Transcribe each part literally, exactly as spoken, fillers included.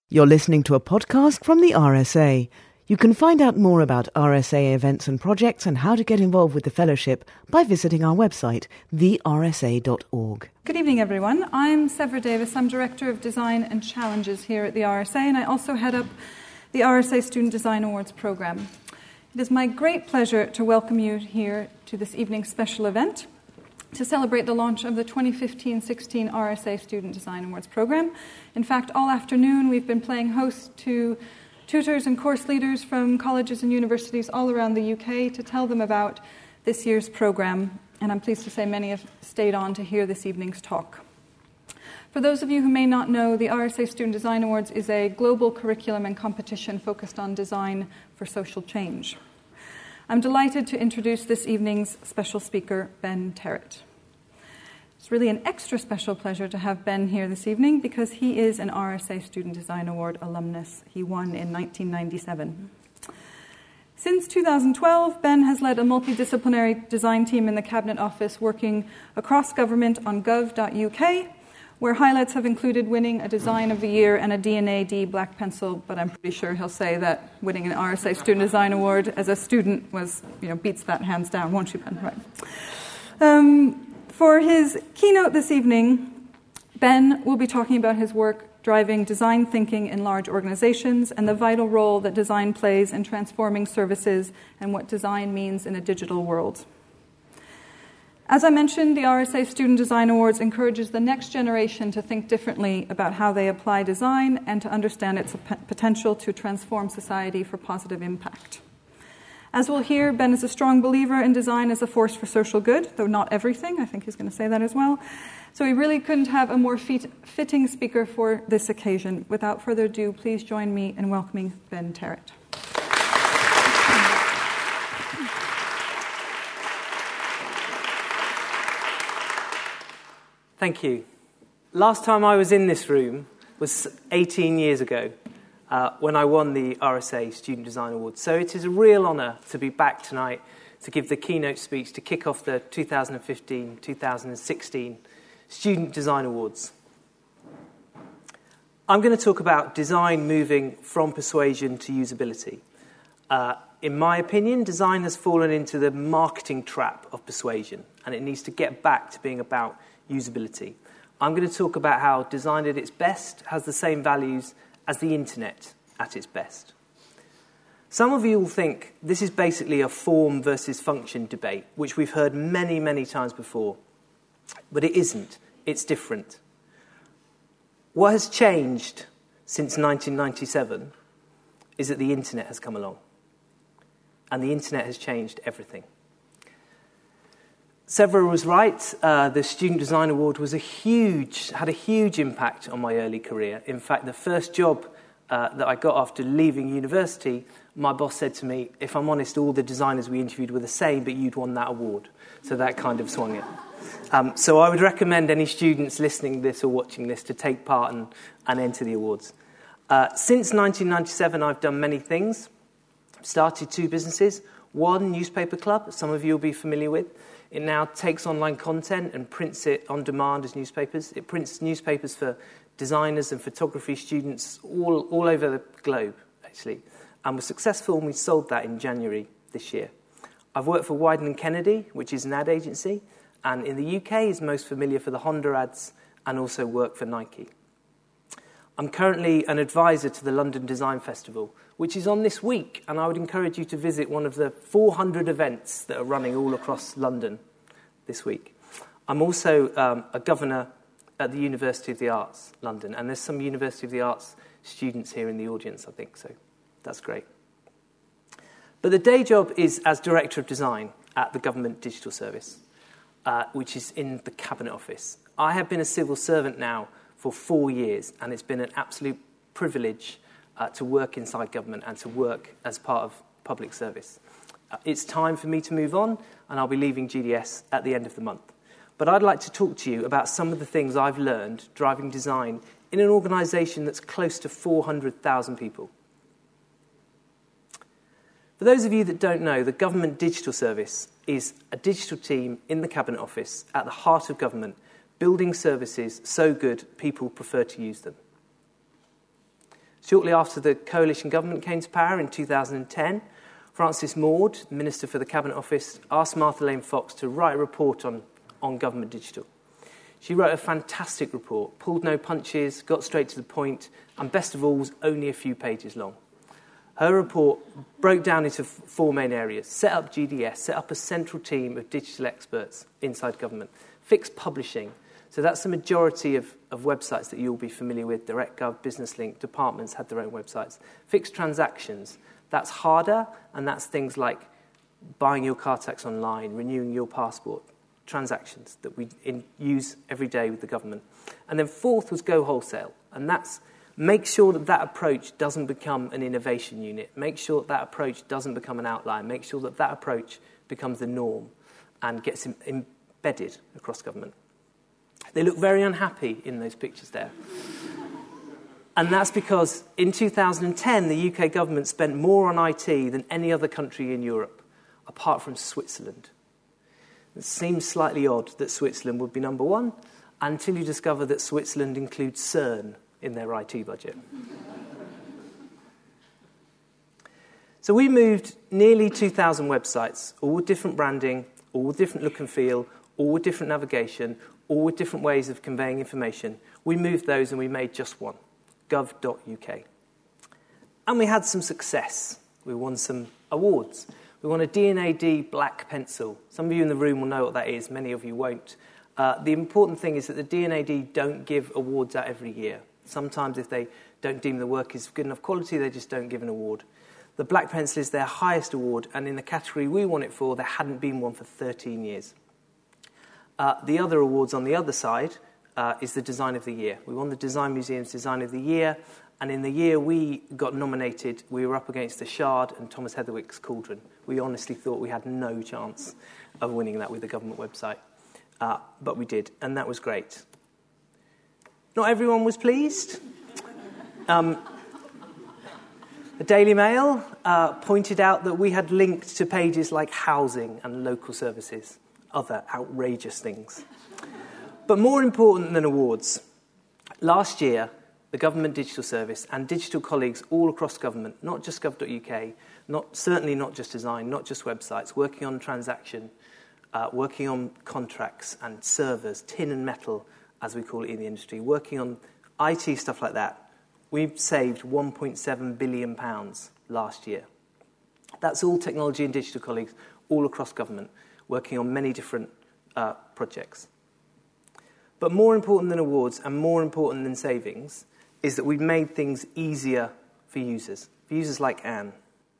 You're listening to a podcast from the R S A. You can find out more about R S A events and projects and how to get involved with the fellowship by visiting our website, the r s a dot org. Good evening, everyone. I'm Sever Davis. I'm Director of Design and Challenges here at the R S A, and I also head up the R S A Student Design Awards program. It is my great pleasure to welcome you here to this evening's special event to celebrate the launch of the twenty fifteen sixteen R S A Student Design Awards program. In fact, all afternoon we've been playing host to tutors and course leaders from colleges and universities all around the U K to tell them about this year's program, and I'm pleased to say many have stayed on to hear this evening's talk. For those of you who may not know, the R S A Student Design Awards is a global curriculum and competition focused on design for social change. I'm delighted to introduce this evening's special speaker, Ben Terrett. It's really an extra special pleasure to have Ben here this evening because he is an R S A Student Design Award alumnus. He won in nineteen ninety-seven. Since two thousand twelve, Ben has led a multidisciplinary design team in the Cabinet Office working across government on gov dot U K, where highlights have included winning a Design of the Year and a D N A D Black Pencil, but I'm pretty sure he'll say that winning an R S A Student Design Award as a student was, you know, beats that hands down, won't you, Ben? Right. Um, for his keynote this evening, Ben will be talking about his work driving design thinking in large organizations and the vital role that design plays in transforming services and what design means in a digital world. As I mentioned, the R S A Student Design Awards encourages the next generation to think differently about how they apply design and to understand its potential to transform society for positive impact. As we'll hear, Ben is a strong believer in design as a force for social good, though not everything. I think he's going to say that as well. So we really couldn't have a more fit- fitting speaker for this occasion. Without further ado, please join me in welcoming Ben Terrett. Thank you. Last time I was in this room was eighteen years ago uh, when I won the R S A Student Design Award. So it is a real honour to be back tonight to give the keynote speech to kick off the two thousand fifteen two thousand sixteen Student Design Awards. I'm going to talk about design moving from persuasion to usability. Uh, in my opinion, design has fallen into the marketing trap of persuasion, and it needs to get back to being about usability. I'm going to talk about how design at its best has the same values as the internet at its best. Some of you will think this is basically a form versus function debate, which we've heard many, many times before. But it isn't. It's different. What has changed since nineteen ninety-seven is that the internet has come along. And the internet has changed everything. Sever was right. Uh, the Student Design Award was a huge, had a huge impact on my early career. In fact, the first job uh, that I got after leaving university, my boss said to me, if I'm honest, all the designers we interviewed were the same, but you'd won that award. So that kind of swung it. Um, so I would recommend any students listening to this or watching this to take part and, and enter the awards. Uh, since nineteen ninety-seven, I've done many things. Started two businesses. One, Newspaper Club, some of you will be familiar with. It now takes online content and prints it on demand as newspapers. It prints newspapers for designers and photography students all, all over the globe, actually. And was successful, and we sold that in January this year. I've worked for Wieden and Kennedy, which is an ad agency, and in the U K is most familiar for the Honda ads and also work for Nike. I'm currently an advisor to the London Design Festival, which is on this week, and I would encourage you to visit one of the four hundred events that are running all across London this week. I'm also um, a governor at the University of the Arts, London, and there's some University of the Arts students here in the audience, I think, so that's great. But the day job is as Director of Design at the Government Digital Service, uh, which is in the Cabinet Office. I have been a civil servant now for four years, and it's been an absolute privilege uh, to work inside government and to work as part of public service. Uh, it's time for me to move on, and I'll be leaving G D S at the end of the month. But I'd like to talk to you about some of the things I've learned driving design in an organisation that's close to four hundred thousand people. For those of you that don't know, the Government Digital Service is a digital team in the Cabinet Office at the heart of government, building services so good people prefer to use them. Shortly after the coalition government came to power in two thousand ten, Frances Maude, Minister for the Cabinet Office, asked Martha Lane Fox to write a report on, on government digital. She wrote a fantastic report, pulled no punches, got straight to the point, and best of all, was only a few pages long. Her report broke down into four main areas: set up G D S, set up a central team of digital experts inside government, fix publishing. So that's the majority of, of websites that you'll be familiar with. DirectGov, BusinessLink, departments had their own websites. Fix transactions. That's harder, and that's things like buying your car tax online, renewing your passport, transactions that we in, use every day with the government. And then fourth was go wholesale, and that's make sure that that approach doesn't become an innovation unit. Make sure that that approach doesn't become an outlier. Make sure that that approach becomes the norm and gets em- embedded across government. They look very unhappy in those pictures there. And that's because in two thousand ten, the U K government spent more on I T than any other country in Europe, apart from Switzerland. It seems slightly odd that Switzerland would be number one until you discover that Switzerland includes CERN in their I T budget. So we moved nearly two thousand websites, all with different branding, all with different look and feel, all with different navigation, all with different ways of conveying information. We moved those and we made just one, gov dot U K. And we had some success. We won some awards. We won a D N A D Black Pencil. Some of you in the room will know what that is, many of you won't. Uh, the important thing is that the D N A D don't give awards out every year. Sometimes if they don't deem the work is good enough quality, they just don't give an award. The Black Pencil is their highest award, and in the category we won it for, there hadn't been one for thirteen years. Uh, the other awards on the other side uh, is the Design of the Year. We won the Design Museum's Design of the Year, and in the year we got nominated, we were up against the Shard and Thomas Heatherwick's Cauldron. We honestly thought we had no chance of winning that with the government website, uh, but we did, and that was great. Not everyone was pleased. Um, the Daily Mail uh, pointed out that we had linked to pages like housing and local services, other outrageous things. But more important than awards, last year, the Government Digital Service and digital colleagues all across government, not just gov dot U K, not, certainly not just design, not just websites, working on transaction, uh, working on contracts and servers, tin and metal, as we call it in the industry, working on I T stuff like that, we've saved one point seven billion pounds last year. That's all technology and digital colleagues all across government, working on many different uh, projects. But more important than awards and more important than savings is that we've made things easier for users, for users like Anne.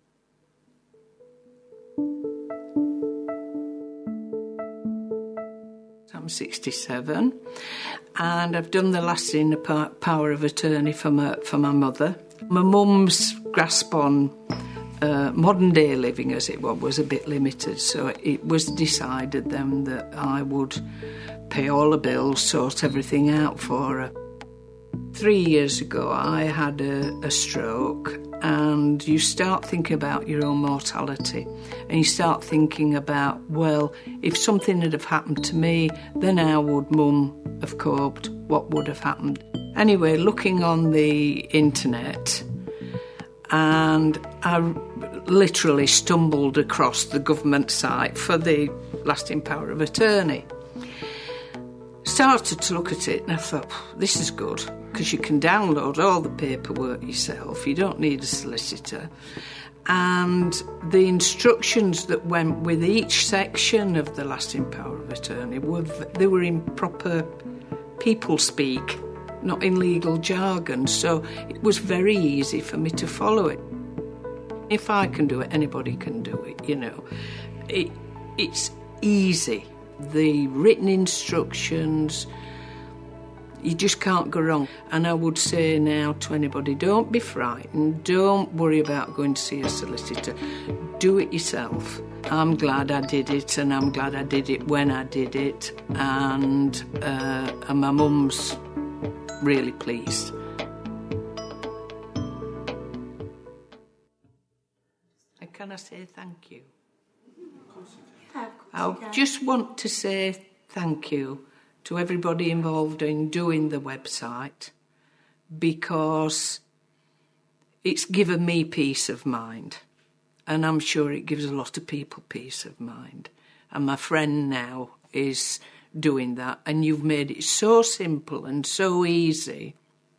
I'm sixty-seven, and I've done the lasting power of attorney for my, for my mother. My mum's grasp on uh, modern-day living, as it was, was a bit limited, so it was decided then that I would pay all the bills, sort everything out for her. Three years ago, I had a, a stroke, and you start thinking about your own mortality, and you start thinking about, well, if something had have happened to me, then how would Mum have coped? What would have happened? Anyway, looking on the internet, and I literally stumbled across the government site for the lasting power of attorney. Started to look at it, and I thought, this is good, because you can download all the paperwork yourself. You don't need a solicitor. And the instructions that went with each section of the lasting power of attorney were they were in proper people speak, not in legal jargon. So it was very easy for me to follow it. If I can do it, anybody can do it. You know, it, it's easy. The written instructions, you just can't go wrong. And I would say now to anybody, don't be frightened, don't worry about going to see a solicitor, do it yourself. I'm glad I did it, and I'm glad I did it when I did it, and, uh, and my mum's really pleased. And can I say thank you? I just want to say thank you to everybody involved in doing the website, because it's given me peace of mind. And I'm sure it gives a lot of people peace of mind. And my friend now is doing that. And you've made it so simple and so easy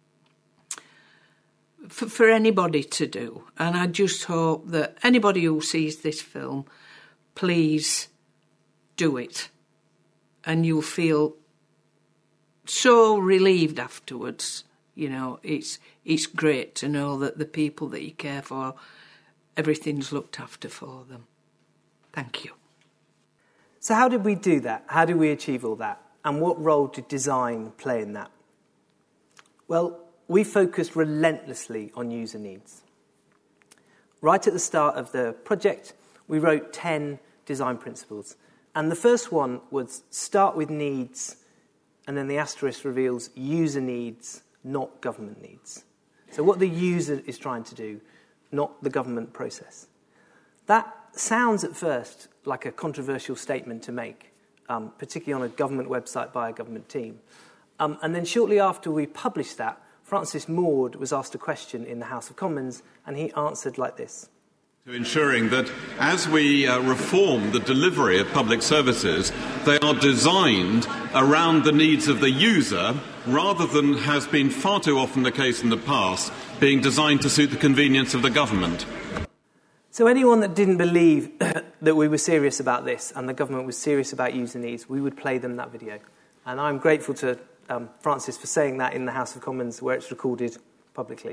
for, for anybody to do. And I just hope that anybody who sees this film, please do it. And you'll feel so relieved afterwards. You know, it's it's great to know that the people that you care for, everything's looked after for them. Thank you. So how did we do that? How did we achieve all that? And what role did design play in that? Well, we focused relentlessly on user needs. Right at the start of the project, we wrote ten design principles. And the first one was start with needs, and then the asterisk reveals user needs, not government needs. So what the user is trying to do, not the government process. That sounds at first like a controversial statement to make, um, particularly on a government website by a government team. Um, and then shortly after we published that, Francis Maude was asked a question in the House of Commons, and he answered like this. To ensuring that as we uh, reform the delivery of public services, they are designed around the needs of the user rather than has been far too often the case in the past, being designed to suit the convenience of the government. So anyone that didn't believe that we were serious about this and the government was serious about user needs, we would play them that video. And I'm grateful to um, Francis for saying that in the House of Commons where it's recorded publicly.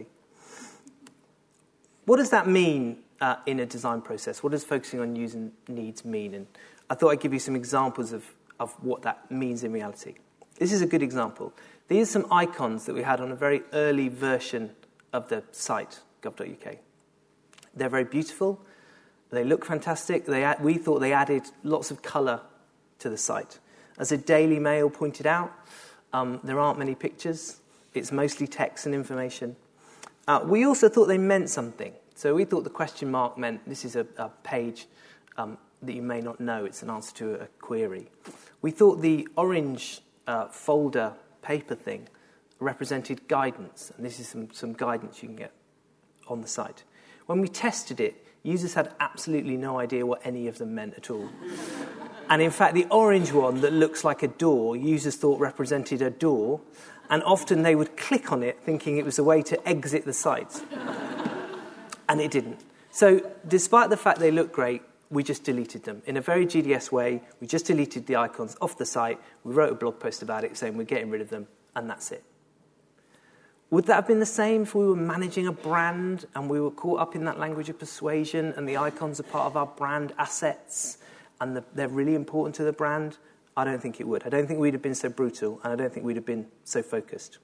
What does that mean uh, in a design process? What does focusing on user needs mean? And I thought I'd give you some examples of, of what that means in reality. This is a good example. These are some icons that we had on a very early version of the site, gov dot U K. They're very beautiful. They look fantastic. They add, we thought they added lots of colour to the site. As the Daily Mail pointed out, um, there aren't many pictures. It's mostly text and information. Uh, we also thought they meant something. So we thought the question mark meant this is a, a page um, that you may not know. It's an answer to a query. We thought the orange uh, folder paper thing represented guidance. And this is some, some guidance you can get on the site. When we tested it, users had absolutely no idea what any of them meant at all. And in fact, the orange one that looks like a door, users thought represented a door, and often they would click on it thinking it was a way to exit the site. And it didn't. So despite the fact they look great, we just deleted them. In a very G D S way, we just deleted the icons off the site. We wrote a blog post about it saying we're getting rid of them, and that's it. Would that have been the same if we were managing a brand and we were caught up in that language of persuasion and the icons are part of our brand assets and the, they're really important to the brand? I don't think it would. I don't think we'd have been so brutal, and I don't think we'd have been so focused.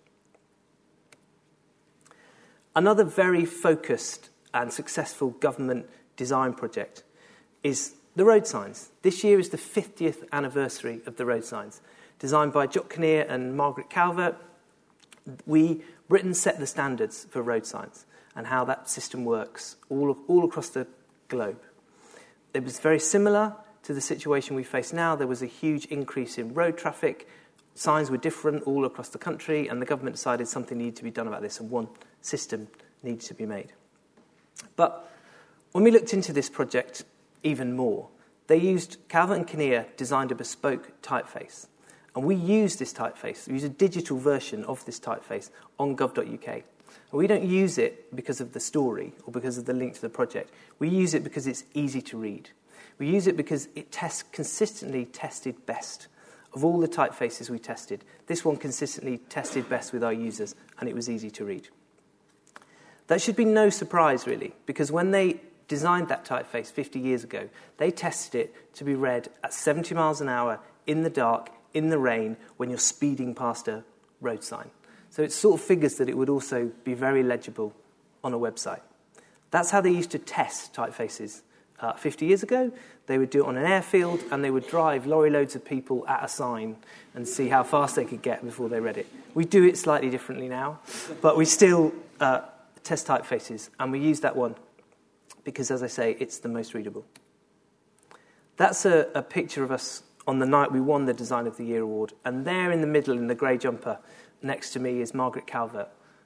Another very focused and successful government design project is the road signs. This year is the fiftieth anniversary of the road signs. Designed by Jock Kinnear and Margaret Calvert, we, Britain set the standards for road signs and how that system works all, all across the globe. It was very similar to the situation we face now. There was a huge increase in road traffic. Signs were different all across the country, and the government decided something needed to be done about this, and one system needed to be made. But when we looked into this project even more, they used, Calvert and Kinnear designed a bespoke typeface. And we use this typeface, we use a digital version of this typeface on gov dot U K. And we don't use it because of the story or because of the link to the project. We use it because it's easy to read. We use it because it tests consistently tested best. Of all the typefaces we tested, this one consistently tested best with our users, and it was easy to read. That should be no surprise, really, because when they designed that typeface fifty years ago, they tested it to be read at seventy miles an hour in the dark, in the rain, when you're speeding past a road sign. So it sort of figures that it would also be very legible on a website. That's how they used to test typefaces uh, fifty years ago. They would do it on an airfield, and they would drive lorry loads of people at a sign and see how fast they could get before they read it. We do it slightly differently now, but we still uh, test typefaces, and we use that one because, as I say, it's the most readable. That's a, a picture of us on the night we won the Design of the Year award, and there in the middle, in the grey jumper, next to me is Margaret Calvert.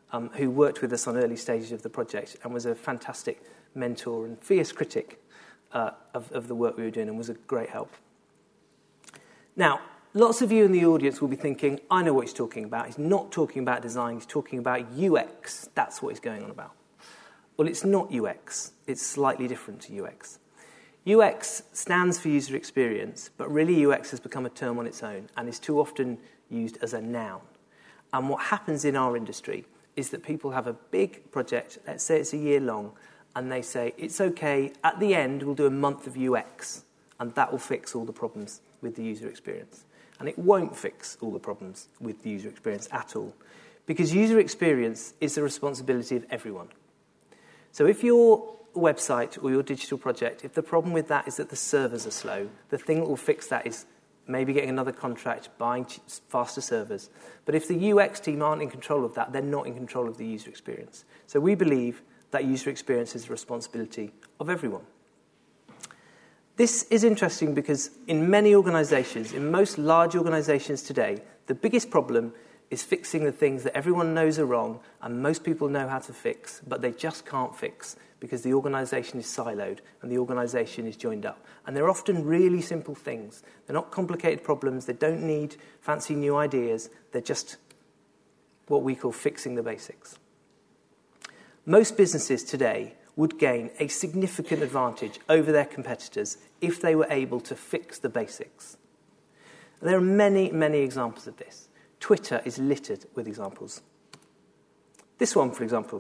um, who worked with us on early stages of the project and was a fantastic mentor and fierce critic uh, of, of the work we were doing and was a great help. Now, lots of you in the audience will be thinking, I know what he's talking about. He's not talking about design, he's talking about U X. That's what he's going on about. Well, it's not U X. It's slightly different to U X. U X stands for user experience, but really U X has become a term on its own and is too often used as a noun. And what happens in our industry is that people have a big project, let's say it's a year long, and they say, it's okay, at the end we'll do a month of U X, and that will fix all the problems with the user experience. And it won't fix all the problems with the user experience at all, because user experience is the responsibility of everyone. So if your website or your digital project, if the problem with that is that the servers are slow, the thing that will fix that is maybe getting another contract, buying faster servers. But if the U X team aren't in control of that, they're not in control of the user experience. So we believe that user experience is the responsibility of everyone. This is interesting because in many organizations, in most large organizations today, the biggest problem is fixing the things that everyone knows are wrong and most people know how to fix, but they just can't fix because the organization is siloed and the organization is joined up. And they're often really simple things. They're not complicated problems. They don't need fancy new ideas. They're just what we call fixing the basics. Most businesses today would gain a significant advantage over their competitors if they were able to fix the basics. And there are many, many examples of this. Twitter is littered with examples. This one, for example.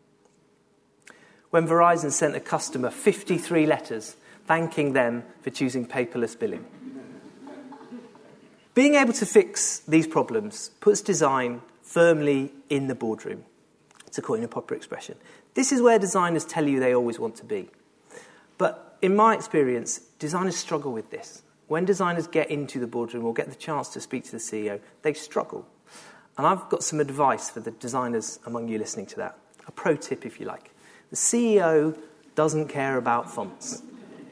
When Verizon sent a customer fifty-three letters thanking them for choosing paperless billing. Being able to fix these problems puts design firmly in the boardroom, to coin a popular expression. This is where designers tell you they always want to be. But in my experience, designers struggle with this. When designers get into the boardroom or get the chance to speak to the C E O, they struggle. And I've got some advice for the designers among you listening to that. A pro tip, if you like. The C E O doesn't care about fonts.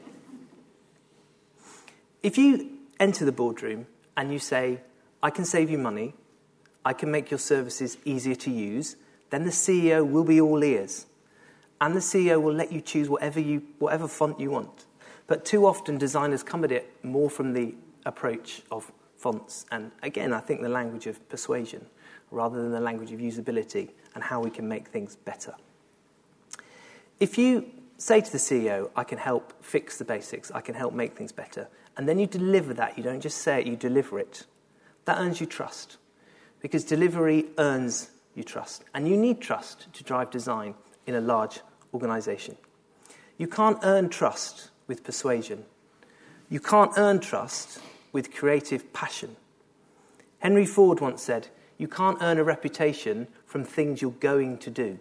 If you enter the boardroom and you say, I can save you money, I can make your services easier to use, then the C E O will be all ears. And the C E O will let you choose whatever you, whatever font you want. But too often designers come at it more from the approach of fonts and, again, I think the language of persuasion rather than the language of usability and how we can make things better. If you say to the C E O, I can help fix the basics, I can help make things better, and then you deliver that, you don't just say it, you deliver it, that earns you trust. Because delivery earns you trust. And you need trust to drive design in a large organization. You can't earn trust with persuasion. You can't earn trust with creative passion. Henry Ford once said, you can't earn a reputation from things you're going to do.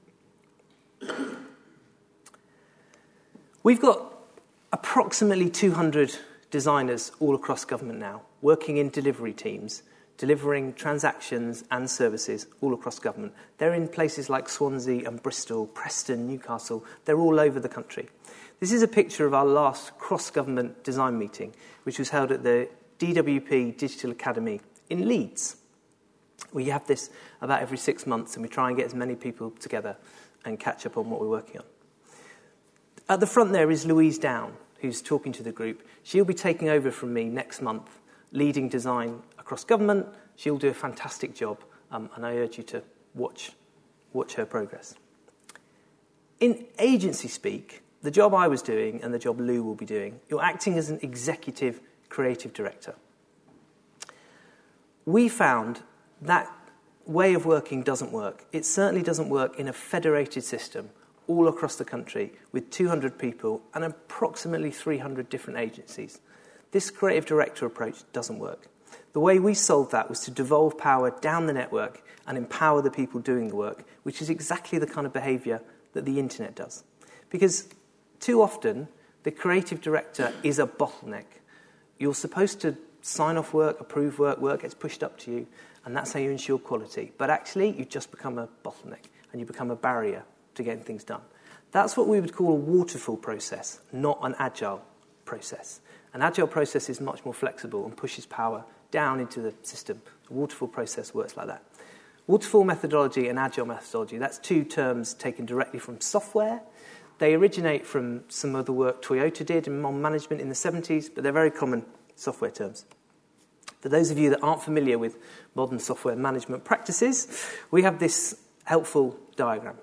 We've got approximately two hundred designers all across government now, working in delivery teams, delivering transactions and services all across government. They're in places like Swansea and Bristol, Preston, Newcastle. They're all over the country. This is a picture of our last cross-government design meeting, which was held at the D W P Digital Academy in Leeds. We have this about every six months, and we try and get as many people together and catch up on what we're working on. At the front there is Louise Down, who's talking to the group. She'll be taking over from me next month, leading design across government. She'll do a fantastic job, um, and I urge you to watch, watch her progress. In agency speak, the job I was doing and the job Lou will be doing, you're acting as an executive creative director. We found that way of working doesn't work. It certainly doesn't work in a federated system all across the country with two hundred people and approximately three hundred different agencies. This creative director approach doesn't work. The way we solved that was to devolve power down the network and empower the people doing the work, which is exactly the kind of behaviour that the internet does. Because too often, the creative director is a bottleneck. You're supposed to sign off work, approve work, work gets pushed up to you, and that's how you ensure quality. But actually, you just become a bottleneck, and you become a barrier to getting things done. That's what we would call a waterfall process, not an agile process. An agile process is much more flexible and pushes power down into the system. A waterfall process works like that. Waterfall methodology and Agile methodology, that's two terms taken directly from software. They originate from some of the work Toyota did in modern management in the seventies, but they're very common software terms. For those of you that aren't familiar with modern software management practices, we have this helpful diagram.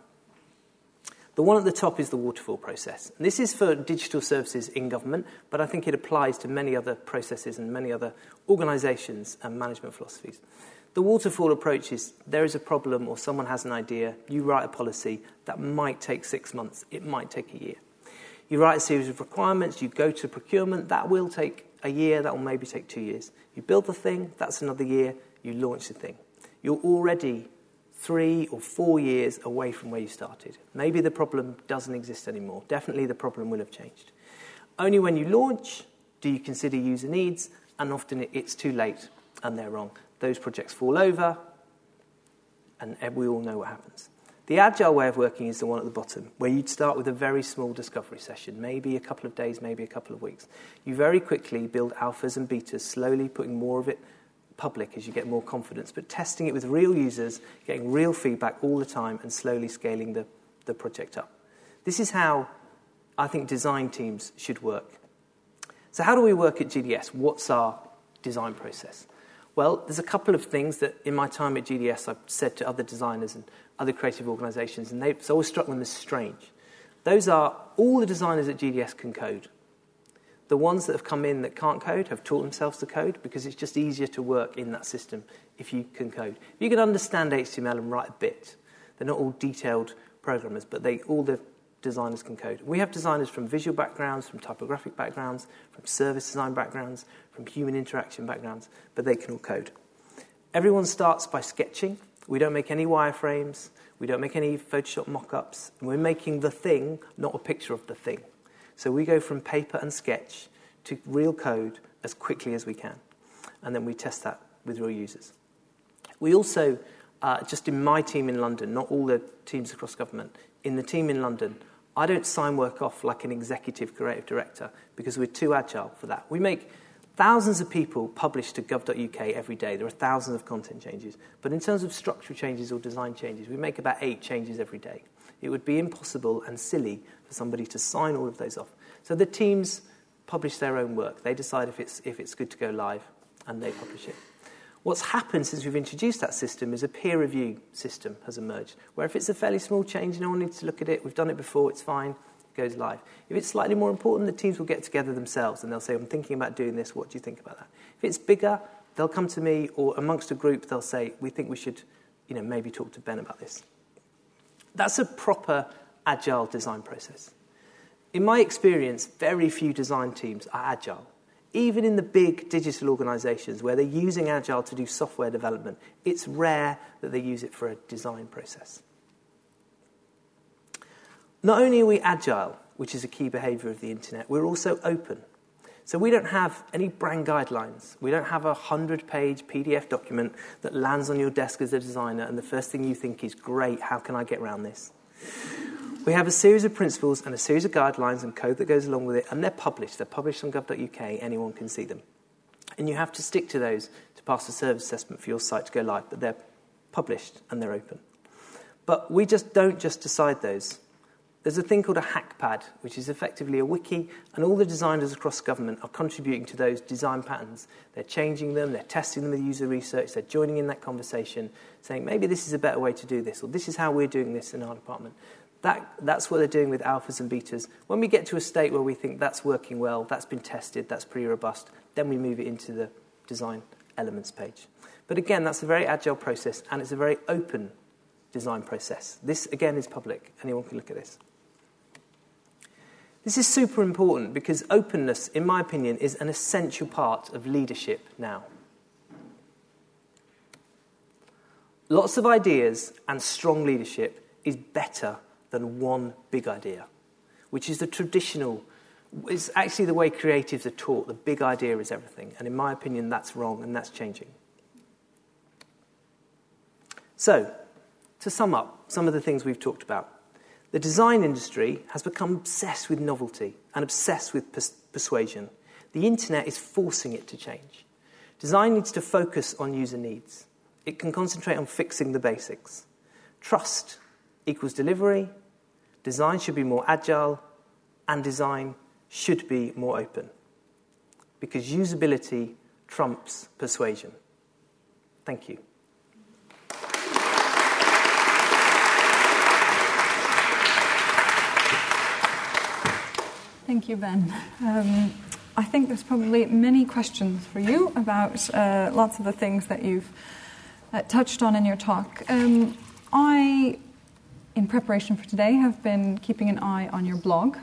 The one at the top is the waterfall process. And this is for digital services in government, but I think it applies to many other processes and many other organisations and management philosophies. The waterfall approach is there is a problem or someone has an idea, you write a policy that might take six months, it might take a year. You write a series of requirements, you go to procurement, that will take a year, that will maybe take two years. You build the thing, that's another year, you launch the thing. You're already three or four years away from where you started. Maybe the problem doesn't exist anymore. Definitely the problem will have changed. Only when you launch do you consider user needs, and often it's too late and they're wrong. Those projects fall over, and we all know what happens. The agile way of working is the one at the bottom, where you'd start with a very small discovery session, maybe a couple of days, maybe a couple of weeks. You very quickly build alphas and betas, slowly putting more of it public as you get more confidence, but testing it with real users, getting real feedback all the time, and slowly scaling the, the project up. This is how I think design teams should work. So how do we work at G D S? What's our design process? Well, there's a couple of things that in my time at G D S I've said to other designers and other creative organisations, and they've always struck them as strange. Those are all the designers at G D S can code. The ones that have come in that can't code have taught themselves to code because it's just easier to work in that system if you can code. If you can understand H T M L and write a bit, they're not all detailed programmers, but they all the designers can code. We have designers from visual backgrounds, from typographic backgrounds, from service design backgrounds, from human interaction backgrounds, but they can all code. Everyone starts by sketching. We don't make any wireframes. We don't make any Photoshop mock-ups. And we're making the thing, not a picture of the thing. So we go from paper and sketch to real code as quickly as we can. And then we test that with real users. We also, uh, just in my team in London, not all the teams across government, in the team in London, I don't sign work off like an executive creative director because we're too agile for that. We make thousands of people publish to gov dot U K every day. There are thousands of content changes. But in terms of structural changes or design changes, we make about eight changes every day. It would be impossible and silly for somebody to sign all of those off. So the teams publish their own work. They decide if it's if it's good to go live, and they publish it. What's happened since we've introduced that system is a peer review system has emerged, where if it's a fairly small change, no one needs to look at it. We've done it before, it's fine, it goes live. If it's slightly more important, the teams will get together themselves and they'll say, I'm thinking about doing this, what do you think about that? If it's bigger, they'll come to me, or amongst a group, they'll say, we think we should, you know, maybe talk to Ben about this. That's a proper agile design process. In my experience, very few design teams are agile. Even in the big digital organisations where they're using agile to do software development, it's rare that they use it for a design process. Not only are we agile, which is a key behaviour of the internet, we're also open. So we don't have any brand guidelines. We don't have a hundred-page P D F document that lands on your desk as a designer and the first thing you think is, great, how can I get around this? We have a series of principles and a series of guidelines and code that goes along with it, and they're published. They're published on gov dot U K. Anyone can see them. And you have to stick to those to pass the service assessment for your site to go live, but they're published and they're open. But we just don't just decide those. There's a thing called a HackPad, which is effectively a wiki, and all the designers across government are contributing to those design patterns. They're changing them, they're testing them with user research, they're joining in that conversation, saying maybe this is a better way to do this, or this is how we're doing this in our department. That, that's what they're doing with alphas and betas. When we get to a state where we think that's working well, that's been tested, that's pretty robust, then we move it into the design elements page. But again, that's a very agile process, and it's a very open design process. This, again, is public. Anyone can look at this. This is super important because openness, in my opinion, is an essential part of leadership now. Lots of ideas and strong leadership is better than one big idea, which is the traditional, it's actually the way creatives are taught. The big idea is everything. And in my opinion, that's wrong, and that's changing. So, to sum up some of the things we've talked about, the design industry has become obsessed with novelty and obsessed with pers- persuasion. The internet is forcing it to change. Design needs to focus on user needs. It can concentrate on fixing the basics. Trust equals delivery, design should be more agile, and design should be more open. Because usability trumps persuasion. Thank you. Thank you, Ben. Um, I think there's probably many questions for you about uh, lots of the things that you've uh, touched on in your talk. Um, I, in preparation for today, have been keeping an eye on your blog.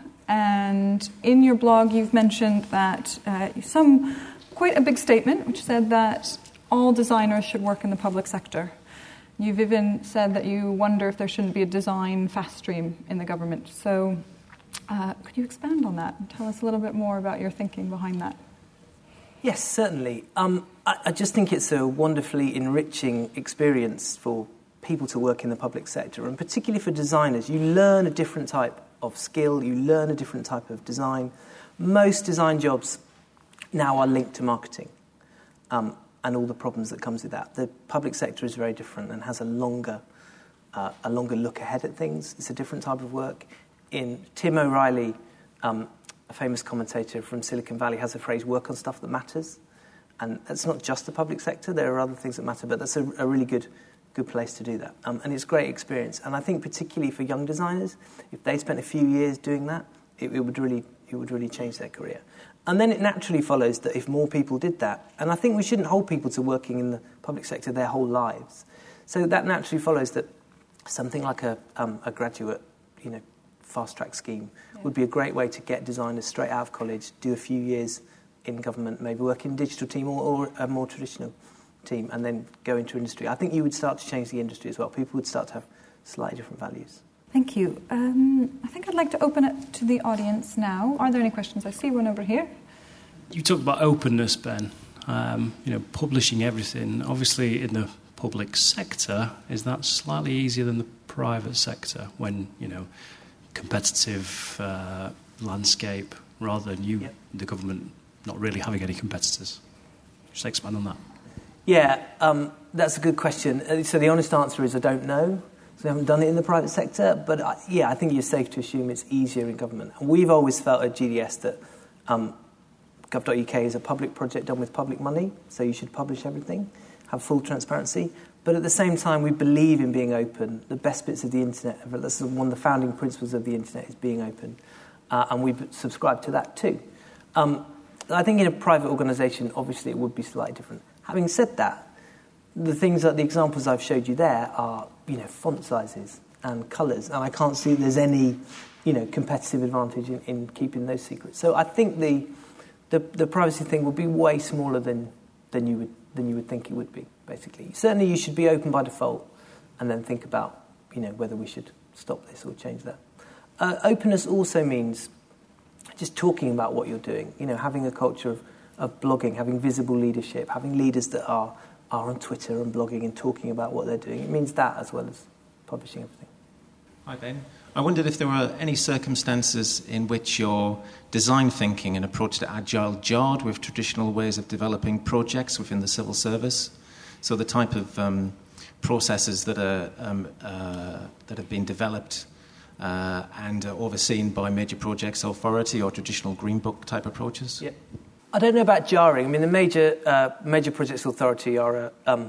And in your blog, you've mentioned that uh, some quite a big statement, which said that all designers should work in the public sector. You've even said that you wonder if there shouldn't be a design fast stream in the government. So uh, could you expand on that and tell us a little bit more about your thinking behind that? Yes, certainly. Um, I, I just think it's a wonderfully enriching experience for people to work in the public sector, and particularly for designers. You learn a different type of skill, you learn a different type of design. Most design jobs now are linked to marketing um, and all the problems that comes with that. The public sector is very different and has a longer, uh, a longer look ahead at things. It's a different type of work. In Tim O'Reilly, um, a famous commentator from Silicon Valley, has a phrase, work on stuff that matters. And that's not just the public sector, there are other things that matter, but that's a, a really good good place to do that. Um, and it's a great experience. And I think particularly for young designers, if they spent a few years doing that, it, it would really it would really change their career. And then it naturally follows that if more people did that, and I think we shouldn't hold people to working in the public sector their whole lives. So that naturally follows that something like a, um, a graduate, you know, fast-track scheme yeah. would be a great way to get designers straight out of college, do a few years in government, maybe work in a digital team or, or a more traditional team, and then go into industry. I think you would start to change the industry as well. People would start to have slightly different values. Thank you. Um, I think I'd like to open it to the audience now. Are there any questions? I see one over here. You talked about openness, Ben. Um, you know, publishing everything. Obviously, in the public sector, is that slightly easier than the private sector when, you know, competitive uh, landscape rather than you, yep. the government, not really having any competitors? Just expand on that. Yeah, um, that's a good question. So the honest answer is I don't know. So we haven't done it in the private sector. But, I, yeah, I think you're safe to assume it's easier in government. And we've always felt at G D S that um, gov dot U K is a public project done with public money, so you should publish everything, have full transparency. But at the same time, we believe in being open. The best bits of the internet, that's one of the founding principles of the internet, is being open. Uh, and we subscribe to that too. Um, I think in a private organisation, obviously it would be slightly different. Having said that, the things that the examples I've showed you there are, you know, font sizes and colours, and I can't see there's any, you know, competitive advantage in, in keeping those secrets. So I think the, the the privacy thing would be way smaller than than you would than you would think it would be. Basically, certainly you should be open by default, and then think about, you know, whether we should stop this or change that. Uh, openness also means just talking about what you're doing. You know, having a culture of of blogging, having visible leadership, having leaders that are, are on Twitter and blogging and talking about what they're doing. It means that as well as publishing everything. Hi, Ben. I wondered if there were any circumstances in which your design thinking and approach to Agile jarred with traditional ways of developing projects within the civil service. So the type of um, processes that are um, uh, that have been developed uh, and are overseen by major projects authority or traditional Green Book type approaches. Yeah. I don't know about jarring. I mean, the major uh, major projects authority are a, um,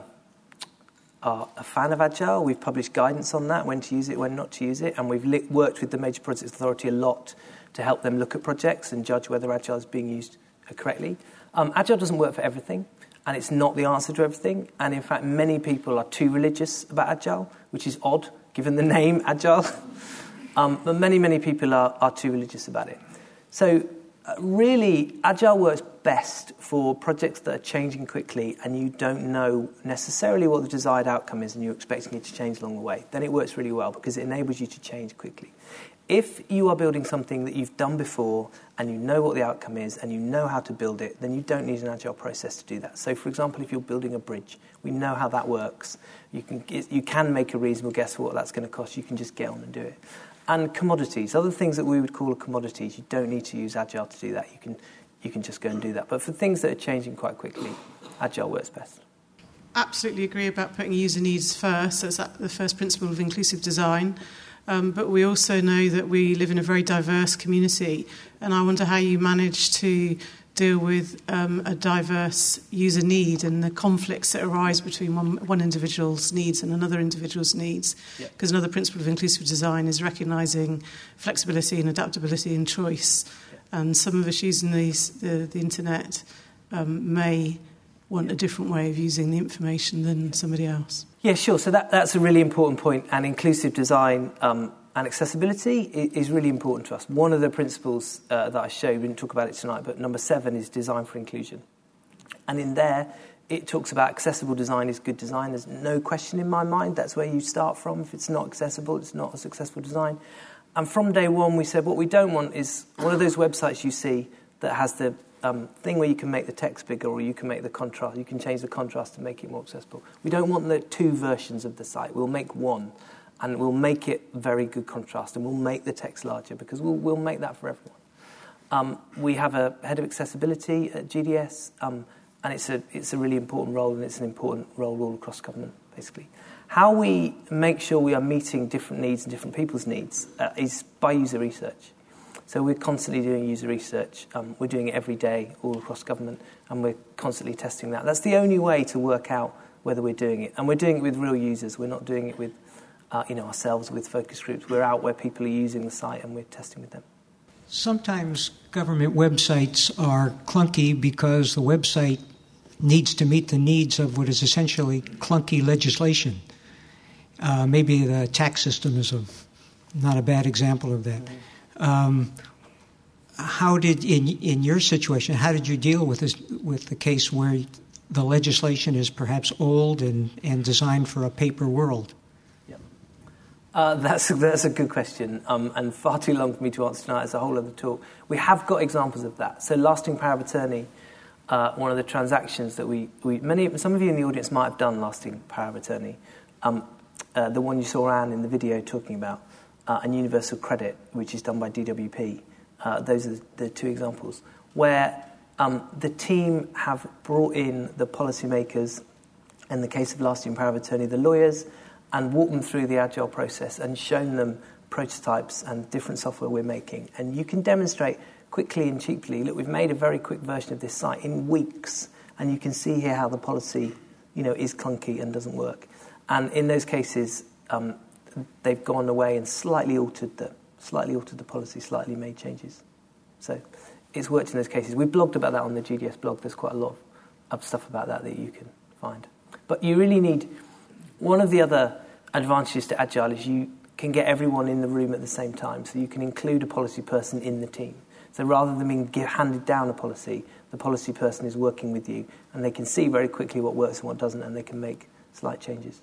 are a fan of Agile. We've published guidance on that, when to use it, when not to use it, and we've li- worked with the major projects authority a lot to help them look at projects and judge whether Agile is being used correctly. Um, Agile doesn't work for everything, and it's not the answer to everything. And in fact, many people are too religious about Agile, which is odd given the name Agile. um, but many, many people are, are too religious about it. So. Uh, really, Agile works best for projects that are changing quickly and you don't know necessarily what the desired outcome is and you're expecting it to change along the way. Then it works really well because it enables you to change quickly. If you are building something that you've done before and you know what the outcome is and you know how to build it, then you don't need an Agile process to do that. So, for example, if you're building a bridge, we know how that works. You can, you can make a reasonable guess of what that's going to cost. You can just get on and do it. And commodities, other things that we would call commodities, you don't need to use Agile to do that. You can you can just go and do that. But for things that are changing quite quickly, Agile works best. absolutely agree about putting user needs first. That's the first principle of inclusive design. Um, but we also know that we live in a very diverse community, and I wonder how you manage to deal with um, a diverse user need and the conflicts that arise between one, one individual's needs and another individual's needs. Because yeah. another principle of inclusive design is recognising flexibility and adaptability and choice. Yeah. And some of us using these, the, the internet um, may want a different way of using the information than somebody else. Yeah, sure. So that, that's a really important point. And inclusive design um, and accessibility is really important to us. One of the principles uh, that I showed, we didn't talk about it tonight, but number seven is design for inclusion. And in there, it talks about accessible design is good design. There's no question in my mind. That's where you start from. If it's not accessible, it's not a successful design. And from day one, we said what we don't want is one of those websites you see that has the um, thing where you can make the text bigger or you can make the contrast. You can change the contrast to make it more accessible. We don't want the two versions of the site. We'll make one. And we'll make it very good contrast, and we'll make the text larger because we'll, we'll make that for everyone. Um, we have a head of accessibility at G D S, um, and it's a it's a really important role, and it's an important role all across government, basically. How we make sure we are meeting different needs and different people's needs uh, is by user research. So we're constantly doing user research. Um, we're doing it every day all across government, and we're constantly testing that. That's the only way to work out whether we're doing it. And we're doing it with real users. We're not doing it with Uh, you know, ourselves with focus groups. We're out where people are using the site and we're testing with them. Sometimes government websites are clunky because the website needs to meet the needs of what is essentially clunky legislation. Uh, maybe the tax system is a, not a bad example of that. Um, how did, in in your situation, how did you deal with this, with the case where the legislation is perhaps old and, and designed for a paper world? Uh, that's, that's a good question, um, and far too long for me to answer tonight. It's a whole other talk. We have got examples of that. So lasting power of attorney, uh, one of the transactions that we, we many some of you in the audience might have done lasting power of attorney. Um, uh, the one you saw Anne in the video talking about, uh, and universal credit, which is done by D W P. Uh, those are the, the two examples where um, the team have brought in the policymakers, in the case of lasting power of attorney, the lawyers, and walk them through the agile process and shown them prototypes and different software we're making. And you can demonstrate quickly and cheaply, look, we've made a very quick version of this site in weeks, and you can see here how the policy, you know, is clunky and doesn't work. And in those cases, um, they've gone away and slightly altered the slightly altered the policy, slightly made changes. So it's worked in those cases. We blogged about that on the G D S blog. There's quite a lot of stuff about that that you can find. But you really need... One of the other advantages to Agile is you can get everyone in the room at the same time, so you can include a policy person in the team. So rather than being handed down a policy, the policy person is working with you, and they can see very quickly what works and what doesn't, and they can make slight changes.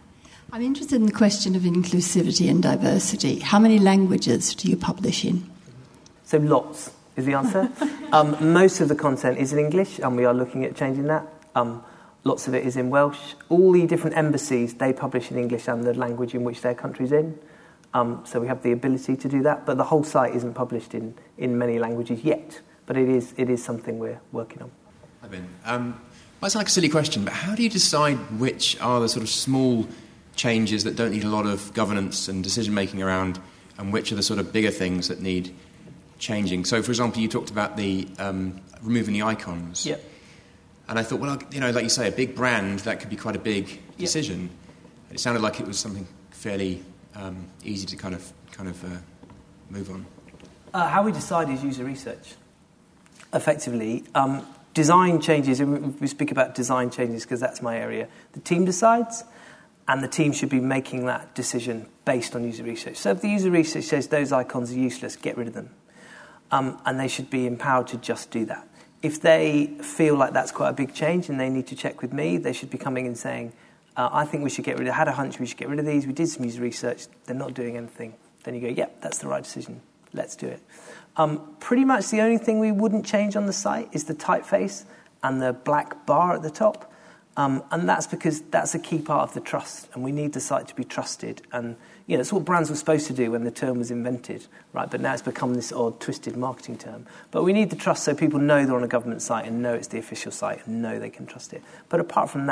I'm interested in the question of inclusivity and diversity. How many languages do you publish in? So lots is the answer. um, most of the content is in English, and we are looking at changing that. Um, Lots of it is in Welsh. All the different embassies, they publish in English and the language in which their country's in. Um, so we have the ability to do that. But the whole site isn't published in, in many languages yet. But it is it is something we're working on. Hi, Ben. Um, might sound like a silly question, but how do you decide which are the sort of small changes that don't need a lot of governance and decision-making around, and which are the sort of bigger things that need changing? So, for example, you talked about the um, removing the icons. Yep. And I thought, well, you know, like you say, a big brand, that could be quite a big decision. Yep. It sounded like it was something fairly um, easy to kind of kind of uh, move on. Uh, how we decide is user research. Effectively, um, design changes, we speak about design changes because that's my area. The team decides, and the team should be making that decision based on user research. So if the user research says those icons are useless, get rid of them. Um, and they should be empowered to just do that. If they feel like that's quite a big change and they need to check with me, they should be coming and saying, uh, I think we should get rid of, I had a hunch we should get rid of these, we did some user research, they're not doing anything. Then you go, yep, that's the right decision, let's do it. Um, pretty much the only thing we wouldn't change on the site is the typeface and the black bar at the top. Um, and that's because that's a key part of the trust, and we need the site to be trusted. And you know, it's what brands were supposed to do when the term was invented, right? But now it's become this odd, twisted marketing term. But we need the trust so people know they're on a government site and know it's the official site and know they can trust it. But apart from that,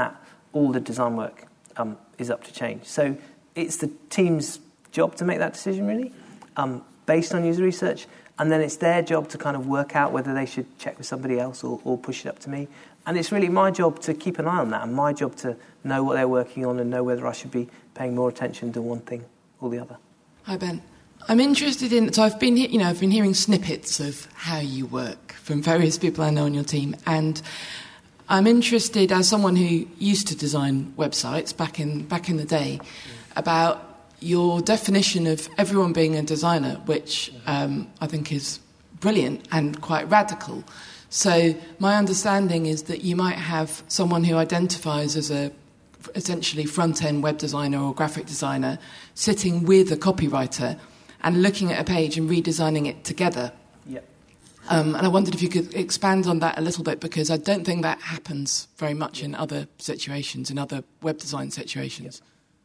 all the design work um, is up to change. So it's the team's job to make that decision, really, um, based on user research, and then it's their job to kind of work out whether they should check with somebody else or, or push it up to me. And it's really my job to keep an eye on that, and my job to know what they're working on and know whether I should be paying more attention to one thing or the other. Hi, Ben. I'm interested in, so I've been, you know, I've been hearing snippets of how you work from various people I know on your team, and I'm interested, as someone who used to design websites back in back in the day, about your definition of everyone being a designer, which um, I think is brilliant and quite radical. So my understanding is that you might have someone who identifies as a essentially front-end web designer or graphic designer sitting with a copywriter and looking at a page and redesigning it together. Yeah. Um, and I wondered if you could expand on that a little bit, because I don't think that happens very much in other situations, in other web design situations.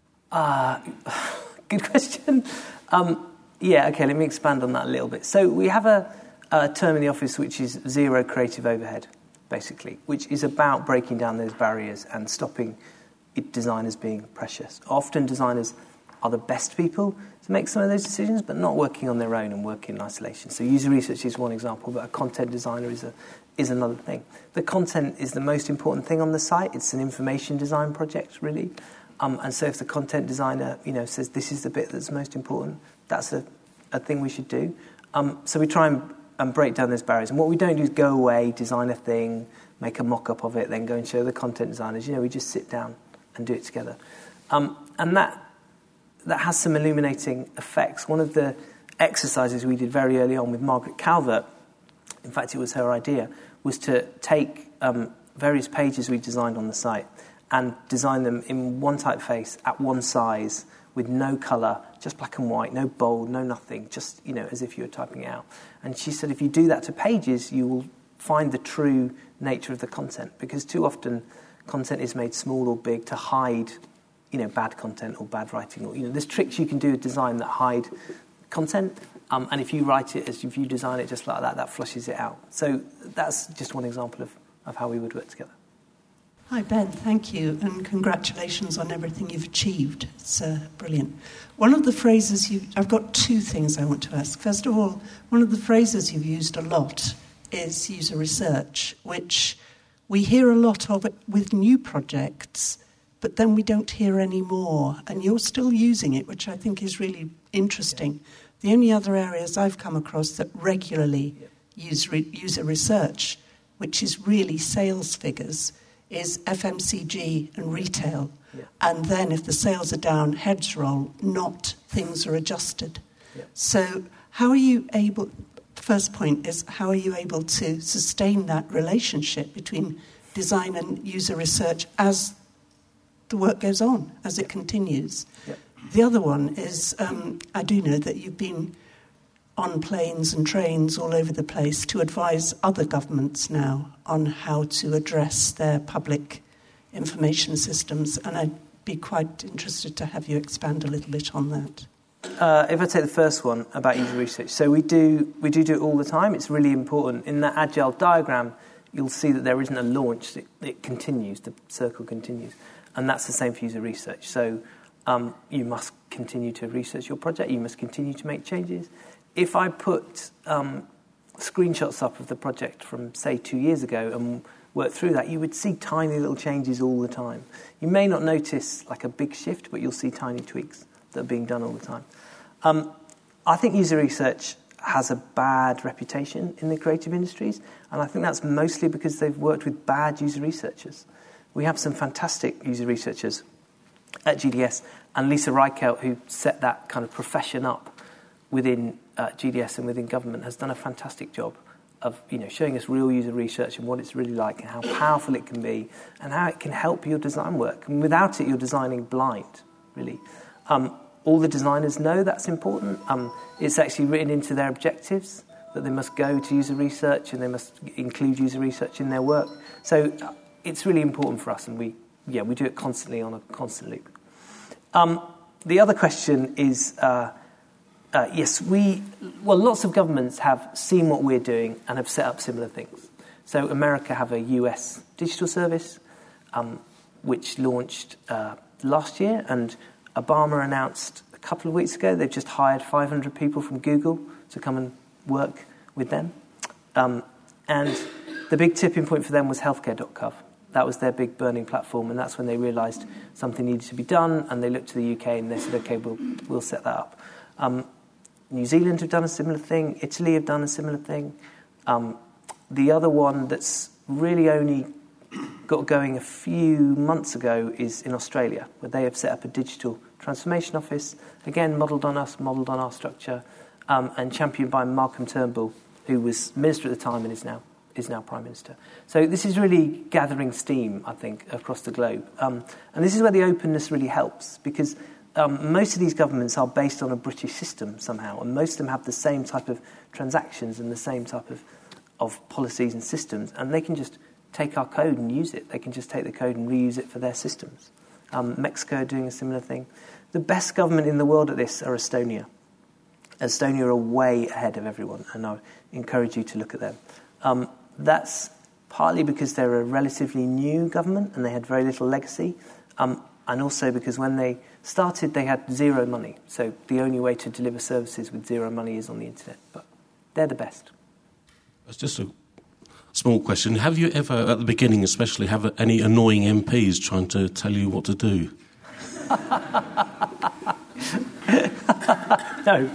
Uh, good question. Um, yeah, okay, let me expand on that a little bit. So we have a, a term in the office which is zero creative overhead, basically, which is about breaking down those barriers and stopping it, designers being precious. Often designers are the best people to make some of those decisions, but not working on their own and working in isolation. So user research is one example, but a content designer is a is another thing. The content is the most important thing on the site. It's an information design project, really. Um, and so if the content designer, you know, says this is the bit that's most important, that's a, a thing we should do. Um, so we try and, and break down those barriers. And what we don't do is go away, design a thing, make a mock-up of it, then go and show the content designers. You know, we just sit down and do it together. Um, and that that has some illuminating effects. One of the exercises we did very early on with Margaret Calvert, in fact it was her idea, was to take um, various pages we designed on the site and design them in one typeface at one size with no colour, just black and white, no bold, no nothing, just, you know, as if you were typing it out. And she said if you do that to pages, you will find the true nature of the content, because too often content is made small or big to hide, you know, bad content or bad writing. Or, you know, there's tricks you can do with design that hide content, um, and if you write it, as if you design it just like that, that flushes it out. So that's just one example of, of how we would work together. Hi, Ben. Thank you, and congratulations on everything you've achieved. It's uh, brilliant. One of the phrases you... I've got two things I want to ask. First of all, one of the phrases you've used a lot is user research, which we hear a lot of it with new projects, but then we don't hear any more, and you're still using it, which I think is really interesting. The only other areas I've come across that regularly use re- user research, which is really sales figures, is F M C G and retail. Yeah. And then if the sales are down, heads roll, not things are adjusted. Yeah. So how are you able... First point is, how are you able to sustain that relationship between design and user research as the work goes on, as it continues? Yep. The other one is, um, I do know that you've been on planes and trains all over the place to advise other governments now on how to address their public information systems, and I'd be quite interested to have you expand a little bit on that. Uh, if I take the first one about user research, so we do we do do it all the time. It's really important. In that agile diagram, you'll see that there isn't a launch. It, it continues. The circle continues. And that's the same for user research. So um, you must continue to research your project. You must continue to make changes. If I put um, screenshots up of the project from, say, two years ago and work through that, you would see tiny little changes all the time. You may not notice like a big shift, but you'll see tiny tweaks that are being done all the time. Um, I think user research has a bad reputation in the creative industries, and I think that's mostly because they've worked with bad user researchers. We have some fantastic user researchers at G D S, and Lisa Reichelt, who set that kind of profession up within uh, G D S and within government, has done a fantastic job of, you know, showing us real user research and what it's really like and how powerful it can be and how it can help your design work. And without it, you're designing blind, really. Um, all the designers know that's important. Um, it's actually written into their objectives that they must go to user research and they must include user research in their work. So uh, it's really important for us, and we, yeah, we do it constantly on a constant loop. Um, the other question is, uh, uh, yes, we, well, lots of governments have seen what we're doing and have set up similar things. So America have a U S digital service. Um, which launched uh, last year, and Obama announced a couple of weeks ago they've just hired five hundred people from Google to come and work with them. Um, and the big tipping point for them was healthcare dot gov. That was their big burning platform, and that's when they realised something needed to be done, and they looked to the U K and they said, OK, we'll, we'll set that up. Um, New Zealand have done a similar thing. Italy have done a similar thing. Um, the other one that's really only got going a few months ago is in Australia, where they have set up a digital transformation office, again, modelled on us, modelled on our structure, um, and championed by Malcolm Turnbull, who was Minister at the time and is now is now Prime Minister. So this is really gathering steam, I think, across the globe. Um, and this is where the openness really helps, because um, most of these governments are based on a British system somehow, and most of them have the same type of transactions and the same type of, of policies and systems, and they can just take our code and use it. They can just take the code and reuse it for their systems. Um, Mexico are doing a similar thing. The best government in the world at this are Estonia. Estonia are way ahead of everyone, and I encourage you to look at them. Um, that's partly because they're a relatively new government and they had very little legacy, um, and also because when they started they had zero money. So the only way to deliver services with zero money is on the internet. But they're the best. It's just a small question. Have you ever, at the beginning especially, have any annoying M Ps trying to tell you what to do? No.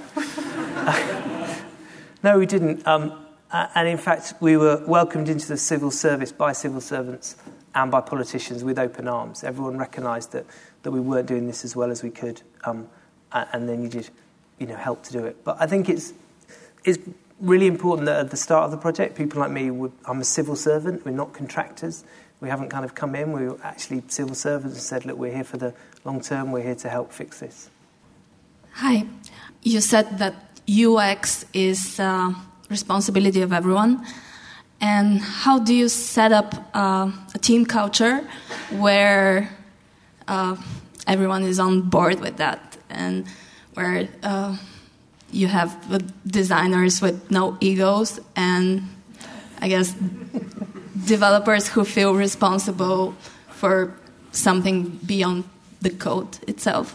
No, we didn't. Um, and in fact, we were welcomed into the civil service by civil servants and by politicians with open arms. Everyone recognised that, that we weren't doing this as well as we could, um, and they needed, you know, help to do it. But I think it's it's really important that at the start of the project, people like me, would, I'm a civil servant, we're not contractors. We haven't kind of come in, we were actually civil servants and said, look, we're here for the long term, we're here to help fix this. Hi. You said that U X is uh, responsibility of everyone. And how do you set up uh, a team culture where uh, everyone is on board with that, and where uh, you have designers with no egos and, I guess, developers who feel responsible for something beyond the code itself?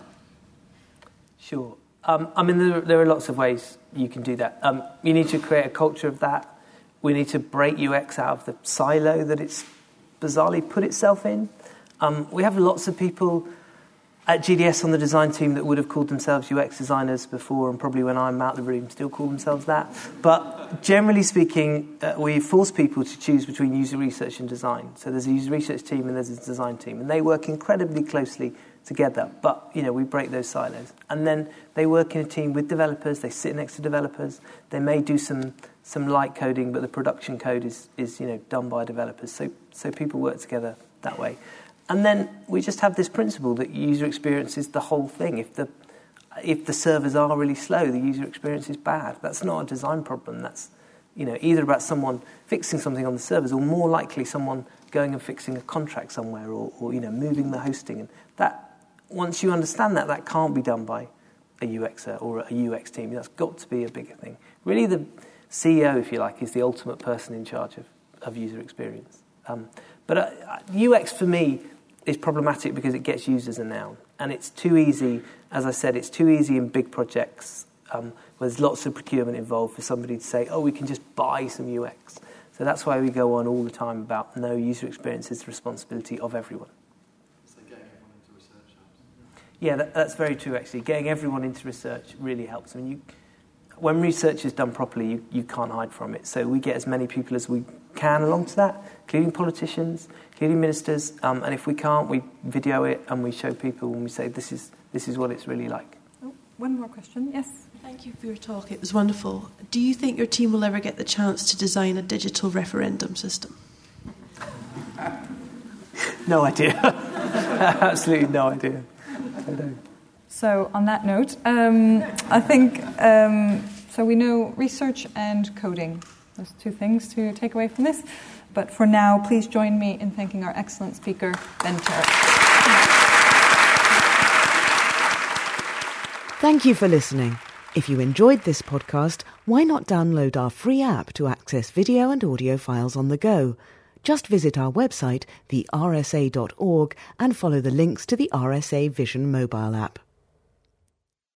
Sure. Um, I mean, there, there are lots of ways you can do that. Um, you need to create a culture of that. We need to break U X out of the silo that it's bizarrely put itself in. Um, we have lots of people at G D S on the design team that would have called themselves U X designers before, and probably when I'm out of the room still call themselves that. But generally speaking, uh, we force people to choose between user research and design. So there's a user research team and there's a design team, and they work incredibly closely together. But, you know, we break those silos. And then they work in a team with developers, they sit next to developers, they may do some some light coding, but the production code is, is you know, done by developers. So so people work together that way. And then we just have this principle that user experience is the whole thing. If the if the servers are really slow, the user experience is bad. That's not a design problem. That's, you know, either about someone fixing something on the servers, or more likely someone going and fixing a contract somewhere, or, or you know, moving the hosting. And that, once you understand that, that can't be done by a U Xer or a U X team. That's got to be a bigger thing. Really, the C E O, if you like, is the ultimate person in charge of, of user experience. Um, but uh, U X, for me, is problematic because it gets used as a noun. And it's too easy, as I said, it's too easy in big projects um, where there's lots of procurement involved for somebody to say, oh, we can just buy some U X. So that's why we go on all the time about no, user experience is the responsibility of everyone. So getting everyone into research helps. Yeah, that, that's very true, actually. Getting everyone into research really helps. I mean, you, when research is done properly, you, you can't hide from it. So we get as many people as we can along to that, including politicians, including ministers. Um, and if we can't, we video it and we show people and we say, this is this is what it's really like. Oh, one more question. Yes? Thank you for your talk. It was wonderful. Do you think your team will ever get the chance to design a digital referendum system? No idea. Absolutely no idea. I don't. So on that note, um, I think, um, so we know research and coding. Those two things to take away from this. But for now, please join me in thanking our excellent speaker, Ben Terrick. Thank you for listening. If you enjoyed this podcast, why not download our free app to access video and audio files on the go? Just visit our website, the r s a dot org, and follow the links to the R S A Vision mobile app.